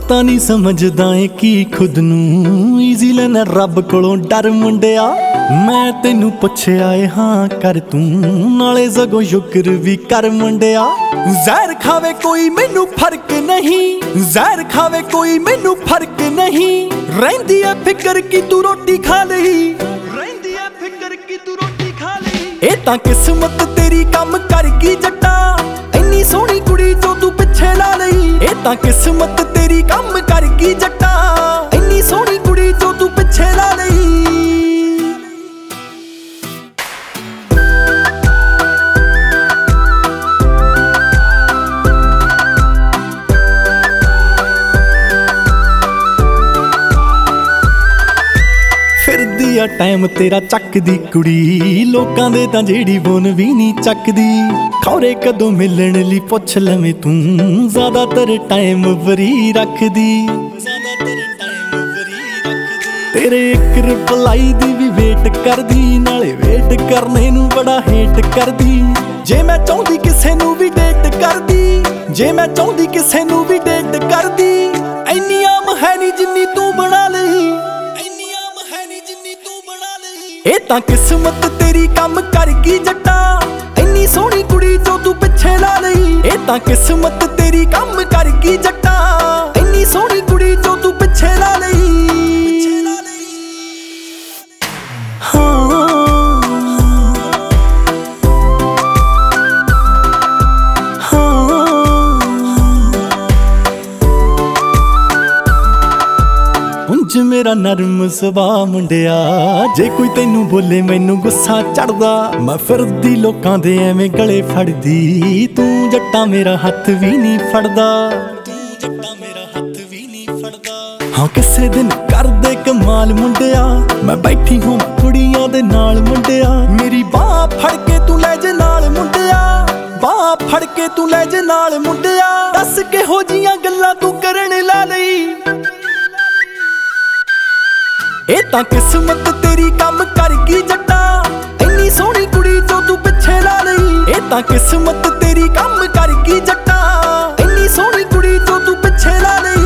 ਪਤਾ ਨਹੀਂ ਸਮਝਦਾ ਏ ਕੀ ਖੁਦ ਨੂੰ ਈਜ਼ੀ ਲੈਣਾ ਰੱਬ ਕੋਲੋਂ ਡਰ ਮੁੰਡਿਆ। ਮੈਂ ਤੈਨੂੰ ਪੁੱਛਿਆ ਏ ਹਾਂ ਕਰ ਤੂੰ ਨਾਲੇ ਸਗੋਂ ਸ਼ੁਕਰ ਵੀ ਕਰ ਮੁੰਡਿਆ। ਜ਼ਹਿਰ ਖਾਵੇ ਕੋਈ ਮੈਨੂੰ ਫਰਕ ਨਹੀਂ, ਜ਼ਹਿਰ ਖਾਵੇ ਕੋਈ ਮੈਨੂੰ ਫਰਕ ਨਹੀਂ। ਰਹਿੰਦੀ ਐ ਫਿਕਰ ਕੀ ਤੂੰ ਰੋਟੀ ਖਾ ਲਈ, ਰਹਿੰਦੀ ਐ ਫਿਕਰ ਕੀ ਤੂੰ ਰੋਟੀ ਖਾ ਲਈ। ਇਹ ਤਾਂ ਕਿਸਮਤ ਤੇਰੀ ਕੰਮ ਕਰ ਗਈ ਜੱਟਾ, ਇੰਨੀ ਸੋਹਣੀ ਕੁੜੀ ਜੋ ਤੂੰ ਪਿੱਛੇ ਲਾ ਲਈ। ਇਹ ਤਾਂ ਕਿਸਮਤ ਤੇਰੀ ਕੰਮ ਕਰ ਗਈ ਜੱਟਾ, ਇੰਨੀ ਸੋਹਣੀ ਕੁੜੀ ਜੋ ਤੂੰ ਪਿੱਛੇ ਲਾ ਲਈ। ਫਿਰਦੀ ਆ ਟਾਈਮ ਤੇਰਾ ਚੱਕਦੀ ਕੁੜੀ, ਲੋਕਾਂ ਦੇ ਤਾਂ ਜਿਹੜੀ ਬੋਨ ਵੀ ਨਹੀਂ ਚੱਕਦੀ। ਖੌਰੇ ਕਦੋਂ ਮਿਲਣ ਲਈ ਪੁੱਛ ਲਵੇਂ ਤੂੰ, ਜ਼ਿਆਦਾਤਰ ਟਾਈਮ ਵਰੀ ਰੱਖਦੀ। ਤੇਰੇ ਇੱਕ ਰਿਪਲਾਈ ਦੀ ਵੀ ਵੇਟ ਕਰਦੀ, ਨਾਲੇ ਵੇਟ ਕਰਨੇ ਨੂੰ ਬੜਾ ਹੇਟ ਕਰਦੀ। ਜੇ ਮੈਂ ਚਾਹੁੰਦੀ ਕਿਸੇ ਨੂੰ ਵੀ ਡੇਟ ਕਰਦੀ, ਜੇ ਮੈਂ ਚਾਹੁੰਦੀ ਕਿਸੇ ਨੂੰ ਵੀ ਡੇਟ ਕਰਦੀ। ਇੰਨੀ ਆਮ ਹੈ ਨਹੀਂ ਜਿੰਨੀ ਤੂੰ ਬਣਾ ਲਈ, ਇਹ ਤਾਂ ਕਿਸਮਤ ਤੇਰੀ ਕੰਮ ਕਰ ਗਈ ਜੱਟਾ, ਇੰਨੀ ਸੋਹਣੀ ਕੁੜੀ ਜੋ ਤੂੰ ਪਿੱਛੇ ਲਾ ਲਈ। ਇਹ ਤਾਂ ਕਿਸਮਤ ਤੇਰੀ ਕੰਮ ਕਰ ਗਈ ਜੱਟਾ, ਇੰਨੀ ਸੋਹਣੀ ਕੁੜੀ ਜੋ ਤੂੰ ਪਿੱਛੇ ਲਾ ਲਈ। ਉਂਝ ਮੇਰਾ ਨਰਮ ਸੁਭਾਅ ਮੁੰਡਿਆ, ਜੇ ਕੋਈ ਤੈਨੂੰ ਬੋਲੇ ਮੈਨੂੰ ਗੁੱਸਾ ਚੜਦਾ। ਮੈਂ ਫਿਰਦੀ ਲੋਕਾਂ ਦੇ ਐਵੇਂ ਗਲੇ ਫੜਦੀ, ਤੂੰ ਜੱਟਾ ਮੇਰਾ ਹੱਥ ਵੀ ਨਹੀਂ ਫੜਦਾ, ਤੂੰ ਜੱਟਾ ਮੇਰਾ ਹੱਥ ਵੀ ਨਹੀਂ ਫੜਦਾ। ਹਾਂ ਕਿਸੇ ਦਿਨ ਕਰਦੇ ਕਮਾਲ ਮੁੰਡਿਆ, ਮੈਂ ਬੈਠੀ ਹਾਂ ਕੁੜੀਆਂ ਦੇ ਨਾਲ ਮੁੰਡਿਆ। ਮੇਰੀ ਬਾਹ ਫੜ ਕੇ ਤੂੰ ਲੈ ਜੇ ਨਾਲ ਮੁੰਡਿਆ, ਬਾਹ ਫੜ ਕੇ ਤੂੰ ਲੈ ਜੇ ਨਾਲ ਮੁੰਡਿਆ। ਦੱਸ ਕਿਹੋ ਜੀਆਂ ਗੱਲਾਂ ਤੂੰ ਕਰਨ ਲਾ ਲਈ, ਇਹ ਤਾਂ ਕਿਸਮਤ ਤੇਰੀ ਕੰਮ ਕਰ ਗਈ ਜੱਟਾ, ਇੰਨੀ ਸੋਹਣੀ ਕੁੜੀ ਜੋ ਤੂੰ ਪਿੱਛੇ ਲਾ ਲਈ। ਇਹ ਤਾਂ ਕਿਸਮਤ ਤੇਰੀ ਕੰਮ ਕਰ ਗਈ ਜੱਟਾ, ਇੰਨੀ ਸੋਹਣੀ ਕੁੜੀ ਜੋ ਤੂੰ ਪਿੱਛੇ ਲਾ ਲਈ।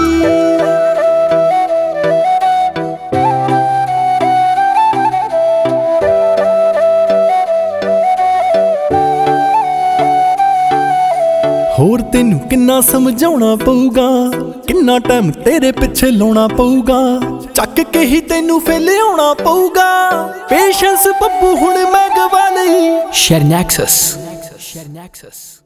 ਹੋਰ ਤੈਨੂੰ ਕਿੰਨਾ ਸਮਝਾਉਣਾ ਪਊਗਾ, ਕਿੰਨਾ ਟਾਈਮ ਤੇਰੇ ਪਿੱਛੇ ਲਾਉਣਾ ਪਊਗਾ। ਚੱਕ ਕੇ ਹੀ ਤੈਨੂੰ ਫੇਲ ਆਉਣਾ ਪਊਗਾ, ਪੇਸ਼ੈਂਸ ਬੱਬੂ ਹੁਣ ਮੈਂ ਗਵਾ ਲਈ। Share Nexus.